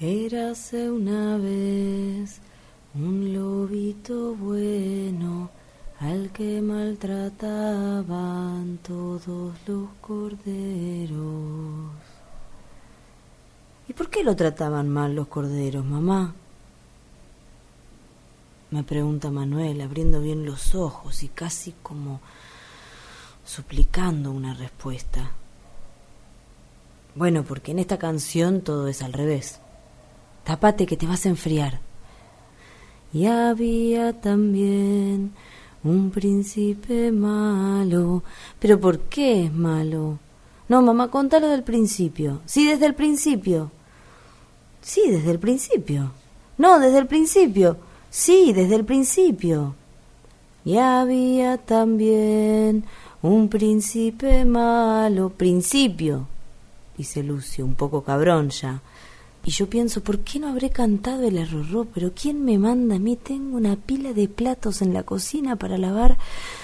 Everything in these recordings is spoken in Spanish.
Érase una vez un lobito bueno al que maltrataban todos los corderos. ¿Y por qué lo trataban mal los corderos, mamá? Me pregunta Manuel, abriendo bien los ojos y casi como suplicando una respuesta. Bueno, porque en esta canción todo es al revés. Tápate que te vas a enfriar. Y había también un príncipe malo. ¿Pero por qué es malo? No, mamá, contalo del principio. Sí, desde el principio. Sí, desde el principio. No, desde el principio. Sí, desde el principio. Y había también un príncipe malo. Principio, dice Lucio, un poco cabrón ya. Y yo pienso, ¿por qué no habré cantado el arrorró? Pero ¿quién me manda a mí? Tengo una pila de platos en la cocina para lavar.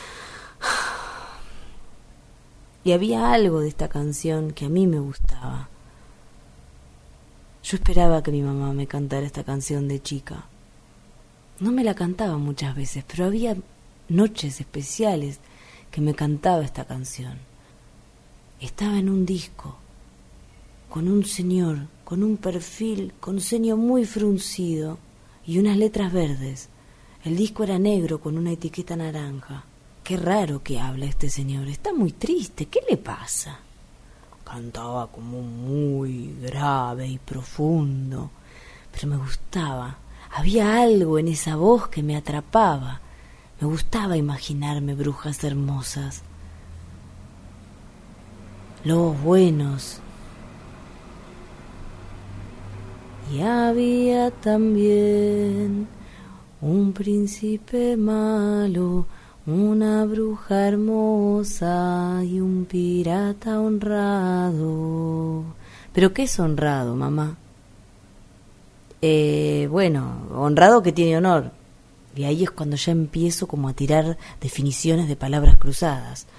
Y había algo de esta canción que a mí me gustaba. Yo esperaba que mi mamá me cantara esta canción de chica. No me la cantaba muchas veces, pero había noches especiales que me cantaba esta canción. Estaba en un disco con un señor con un perfil con ceño muy fruncido y unas letras verdes. El disco era negro con una etiqueta naranja. Qué raro que habla este señor, está muy triste, ¿qué le pasa? Cantaba como muy grave y profundo, pero me gustaba. Había algo en esa voz que me atrapaba. Me gustaba imaginarme brujas hermosas, lobos buenos. Y había también un príncipe malo, una bruja hermosa y un pirata honrado. ¿Pero qué es honrado, mamá? Bueno, honrado que tiene honor. Y ahí es cuando ya empiezo como a tirar definiciones de palabras cruzadas.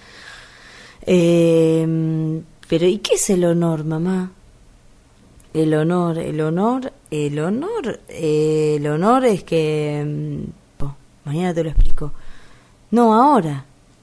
Pero ¿y qué es el honor, mamá? El honor es que... mañana te lo explico. No, ahora.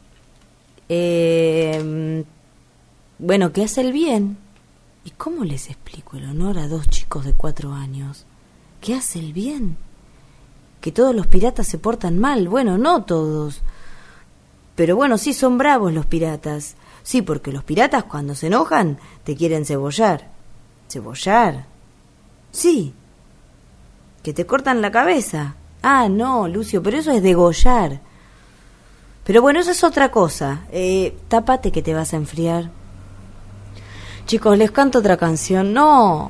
Bueno, que hace el bien. ¿Y cómo les explico el honor a dos chicos de 4 años? ¿Qué hace el bien? Que todos los piratas se portan mal. Bueno, no todos. Pero bueno, sí son bravos los piratas. Sí, porque los piratas cuando se enojan te quieren cebollar. ¿Cebollar? Sí. ¿Que te cortan la cabeza? Ah, no, Lucio, pero eso es degollar. Pero bueno, eso es otra cosa. Tápate que te vas a enfriar. Chicos, les canto otra canción. No.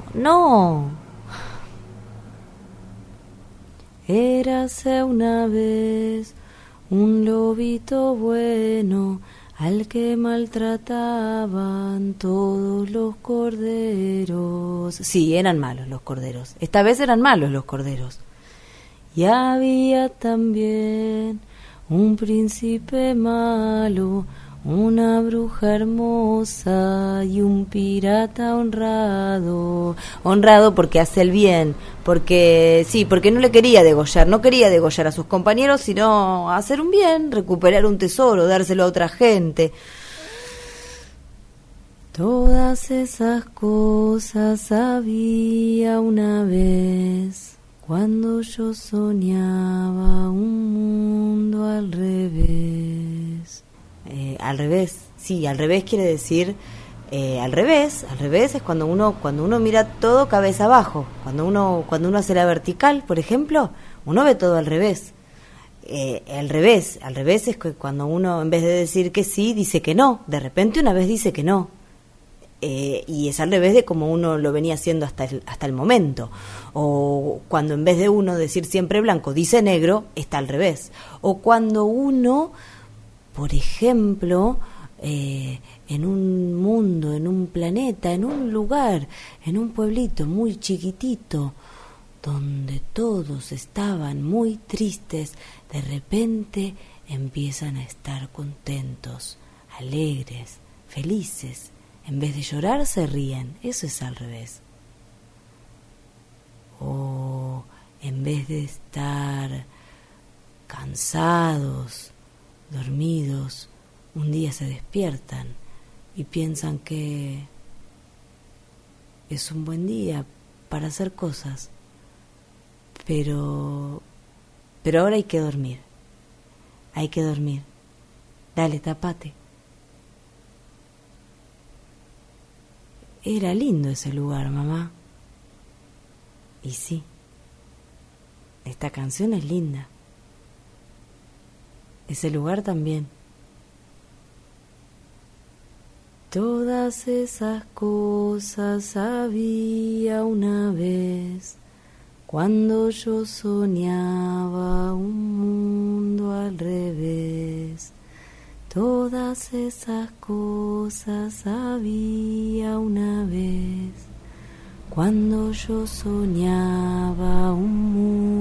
Érase una vez un lobito bueno al que maltrataban todos los corderos. Sí, eran malos los corderos. Esta vez eran malos los corderos. Y había también un príncipe malo, una bruja hermosa y un pirata honrado. Honrado porque hace el bien, porque no le quería degollar, no quería degollar a sus compañeros, sino hacer un bien, recuperar un tesoro, dárselo a otra gente. Todas esas cosas había una vez, cuando yo soñaba un mundo al revés. Al revés, sí, al revés quiere decir al revés es cuando uno mira todo cabeza abajo, cuando uno hace la vertical, por ejemplo, uno ve todo al revés. Al revés es que cuando uno en vez de decir que sí dice que no, de repente una vez dice que no. Y es al revés de como uno lo venía haciendo hasta el momento. O cuando en vez de uno decir siempre blanco dice negro, está al revés. O cuando uno, por ejemplo, en un mundo, en un planeta, en un lugar, en un pueblito muy chiquitito, donde todos estaban muy tristes, de repente empiezan a estar contentos, alegres, felices. En vez de llorar se ríen. Eso es al revés. o en vez de estar cansados, dormidos, un día se despiertan y piensan que es un buen día para hacer cosas, pero ahora hay que dormir, dale, tapate. Era lindo ese lugar, mamá. Y sí, esta canción es linda. Ese lugar también. Todas esas cosas había una vez, cuando yo soñaba un mundo al revés. Todas esas cosas había una vez, cuando yo soñaba un mundo